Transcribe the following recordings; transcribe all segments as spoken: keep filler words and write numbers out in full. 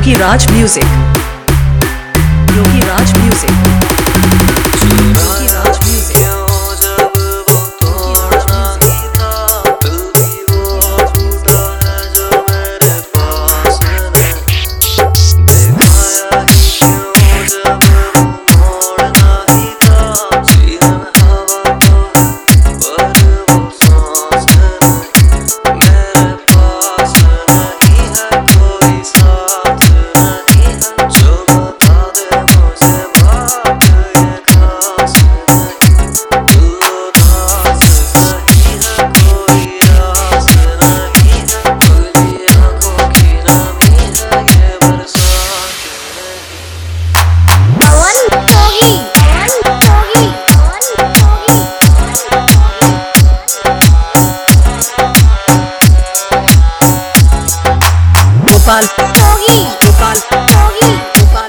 Yogi Raj music, Yogi Raj music, Yogi Raj music. Gopal Yogi Gopal Yogi Gopal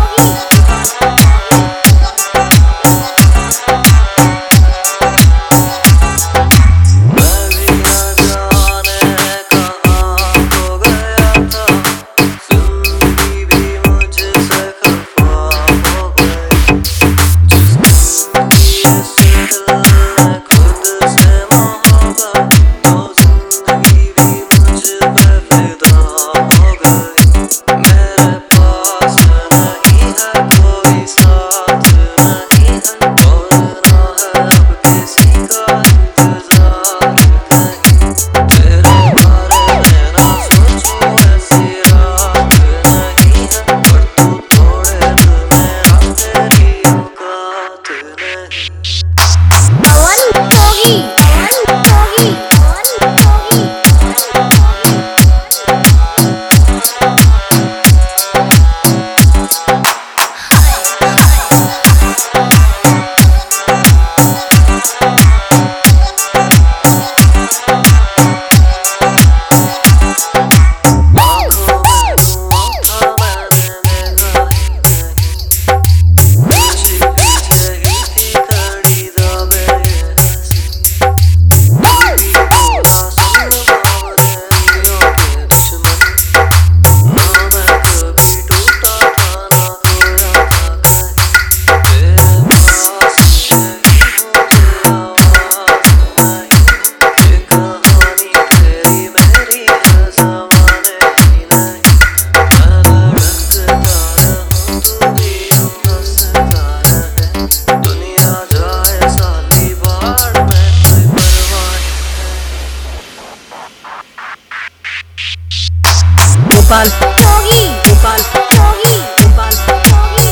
Gopal Yogi Gopal Yogi Gopal Yogi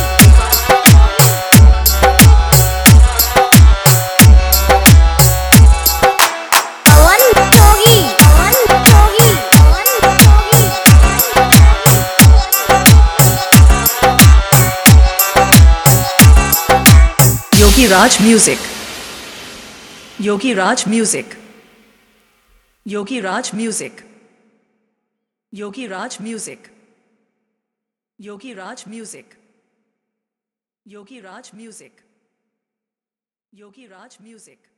Pawan Yogi Pawan Yogi Pawan Yogi. Yogi Raj music, Yogi Raj music, Yogi Raj music, Yogi Raj music, Yogi Raj music, Yogi Raj music, Yogi Raj music.